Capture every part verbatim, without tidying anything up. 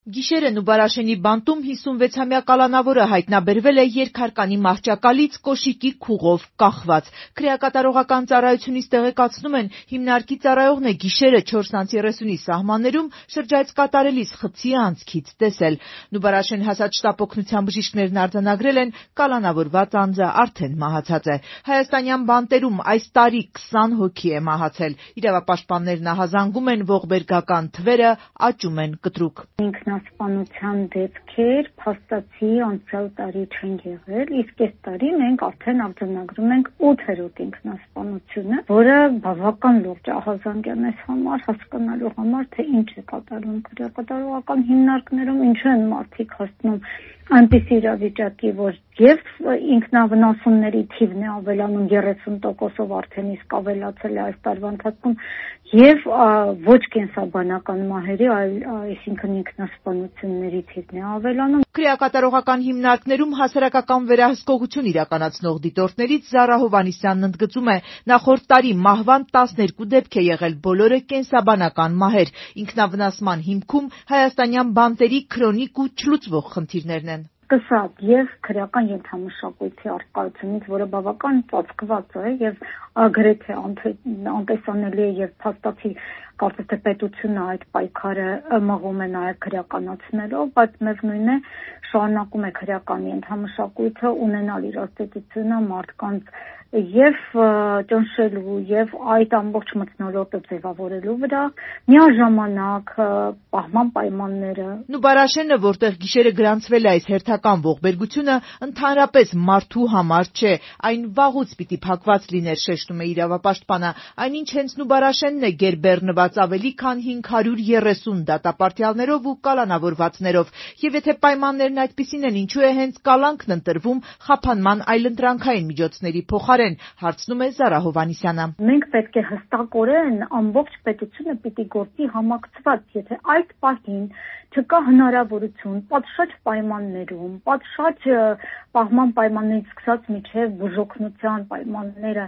Գիշերը Նուբարաշենի բանտում հիսունվեցամյա կալանավորը հայտնաբերվել է երկհարկանի մահճակալից կոշիկի քուղով կախված։ Քրեակատարողական ծառայությունից տեղեկացնում են, հիմնարկի ծառայողն է գիշերը չորս անց երեսունի սահմաններում շրջայց կատարելիս խցի անցքից տեսել։ Նուբարաշեն հասած շտապօգնության բժիշկներն արձանագրել են կալանավորված անձը արդեն մահացած է։ Հայաստանյան բանտերում այս տարի քսան հոգի է մահացել։ Իրավապաշտպաններն ահազանգում են, ողբերգական թվերը աճում են կտրուկ։ Ինքնասպանության դեպքեր փաստացի անցյալ տարի չեն եղել, իսկ այս տարի մենք արդեն արձանագրում ենք ութերորդ ինքնասպանությունը, որը բավական լուրջ ահազանգ է մեզ համար, հասկանալու համար, թե ինչ է կատարում քրեակատարողական հիմնարկներում, ինչու են մարդիկ հասնում այնպիսի իրավիճակի, որ եւ ինքնավնասումների թիվն է ավելանում երեսուն տոկոսով արդեն իսկ ավելացել է այս տարվա ընթացքում, եւ ոչ կենսաբանական մահերի, այլ այսինքն ինքնասպանությունների թիվն է ավելանում։ Քրեակատարողական հիմնարկներում հասարակական վերահսկողություն իրականացնող դիտորդներից Զարա Հովհաննիսյանն ընդգծում է, նախորդ տարի մահվան տասներկու դեպք է եղել, բոլորը կենսաբանական մահեր։ Ինքնավնասման հիմքում հայաստանյան բանտերի քրոնիկ ու չլուծվող խնդիրներն են։ Սկսած եւ քրեական ենթամշակույթի առկայությունից, որը բավական ծածկված է եւ գրեթե անտեսանելի է եւ փաստացի կարծես թե պետությունը այդ պայքարը մղում է նաեւ քրեականացնելով, բայց միևնույն է շարունակում է քրեական ենթամշակույթը ունենալ իր աստեցությունը մարդկանց եւ ճնշելու եւ այդ ամբողջ մթնոլորտը ձևավորելու վրա, միաժամանակ պահման պայմանները։ Նուբարաշենը, որտեղ գիշերը գրանցվել է այս հերթական ողբերգությունը, ընդհանրապես մարդու համար չէ, այն վաղուց պիտի փակված լիներ, շեշտում է իրավապաշտպանը, այնինչ հենց Նուբարաշենն է գերբեռնված ավելի քան հինգ հարյուր երեսուն դատապարտյալներով ու կալանավորվածներով, եւ եթե պայմաններն այդպիսին են, ինչու է հենց կալանքն ընտրվում խափանման այլընտրանքային միջոցների փոխարեն, հարցնում է Զարա Հովհաննիսյանը։ Մենք պետք է հստակորեն ամբողջ պետությունը պիտի գործի համակցված, եթե այդ պահին չկա հնարավորություն պատշաճ պայմաններում, պատշաճ պահման պայմաններից սկսած մինչև բուժօգնության պայմանները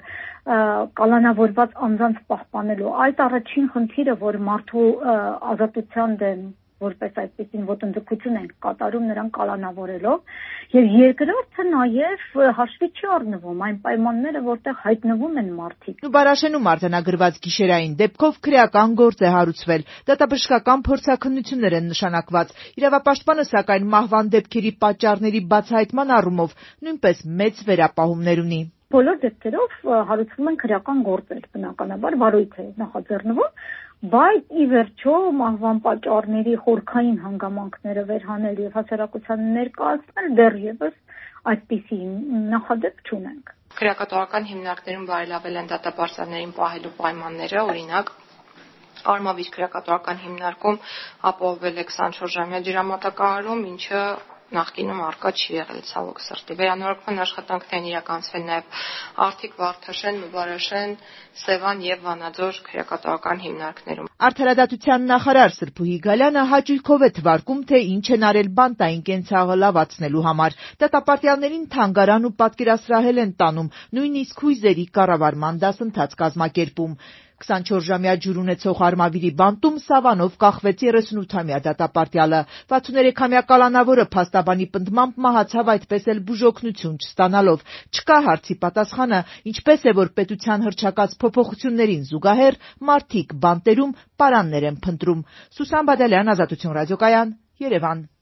կալանավորված անձանց պահպանելու, այդ առաջին խնդիրը, որ մարդու ազատության դեմ որպես այդպեսին ոտնձգություն են կատարում նրան կալանավորելով, եւ երկրորդը նաեւ հաշվի չի առնվում այն պայմանները, որտեղ հայտնվում են մարդիկ։ Նուբարաշենում արձանագրված գիշերային դեպքով քրեական գործ է հարուցվել, դատաբժշկական փորձաքննություններ են նշանակված։ Իրավապաշտպանը սակայն մահվան դեպքերի պատճառների բացահայտման առումով նույնպես մեծ վերապահումներ ունի։ Բոլոր դեպքերով հարուցվում են քրեական գործեր, բնականաբար վարույթ է նախաձեռնվում, բայց ի վերջո մահվան պատճառների խորքային հանգամանքները վերհանել եւ հասարակությանը ներկայացնել դեռևս այդպիսի նախադեպ չունենք։ Քրեակատարողական հիմնարկներում բարելավել են դատապարտյալներին պահելու պայմանները, օրինակ Արմավիր քրեակատարողական հիմնարկում ապահովել է քսանչորս ժամյա ջրամատակարարում, ինչը նախկինում առկա չի եղել ցավոք սրտի։ Վերանորոգման աշխատանքներն իրականացվել նաև Արթիկ, Վարդաշեն, Նուբարաշեն, Սևան եւ Վանաձոր քրեակատարողական հիմնարկներում։ Արդարադատության նախարար Սրփուհի Գալյանը հաճույքով է թվարկում, թե ինչ են արել բանտային կենցաղը լավացնելու համար։ Դատապարտյալներին թանգարան ու պատկերասրահել են տանում, նույնիսկ հույզերի կառավարման դասընթաց կազմակերպում։ քսանչորս ժամյա ջուր ունեցող Արմավիրի բանտում Սավանով կախվեց երեսունութամյա դատապարտյալը։ վաթսուներեքամյա կալանավորը փաստաբանի պնդմամբ մահացավ այդպես էլ բուժօգնություն չստանալով։ Չկա հարցի պատասխանը, ինչպես է, որ պետության հռչակած փոփոխություններին զուգահեռ մարդիկ բանտերում պարաններ են փնտրում։ Սուսան Բադալյան, Ազատություն ռադիոկայան, Երևան։